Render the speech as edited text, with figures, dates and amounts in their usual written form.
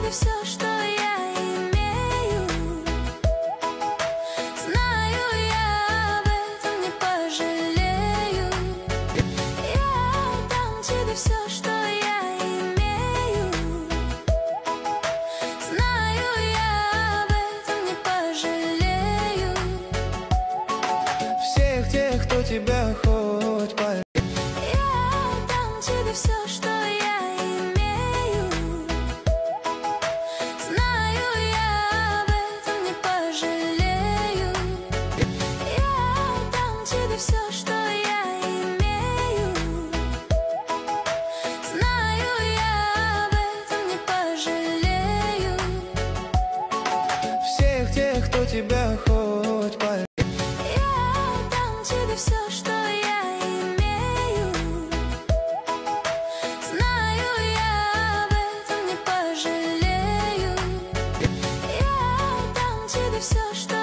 тебе все, что я имею. Знаю, я об этом не пожалею. Я дам тебе все, что я имею. Знаю, я об этом не пожалею. Всех тех, кто тебя хоть поймет. Я дам тебе все, что я имею. Знаю, я об этом не пожалею. Я дам тебе все, что я имею. Знаю, я об этом не пожалею. Всех тех, кто тебя хоть поймет. Я дам тебе все, что я имею. Знаю, я об этом не пожалею. Я дам тебе все, что